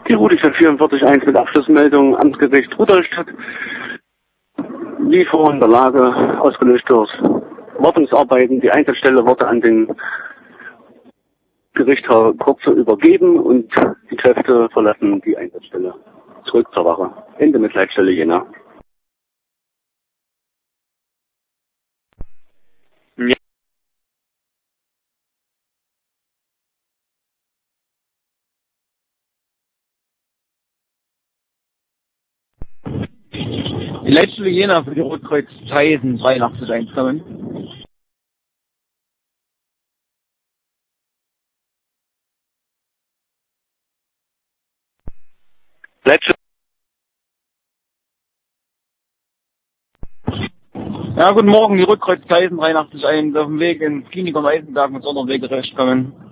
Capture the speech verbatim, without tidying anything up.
Die Route vierundvierzig eins mit Abschlussmeldung Amtsgericht Rudolstadt. Lieferung in der Lage, ausgelöst durch Wartungsarbeiten. Die Einsatzstelle wurde an den Gerichtshof Kurze übergeben und die Kräfte verlassen die Einsatzstelle. Zurück zur Wache. Ende mit Leitstelle Jena. Ja. Die Leitstelle Jena für die Rotkreuz Theisen dreiundachtzig einkommen. Leitstelle. Ja, guten Morgen, die Rotkreuz Theisen dreiundachtzig eins auf dem Weg ins Klinikum Eisenberg mit Sonderwege recht kommen.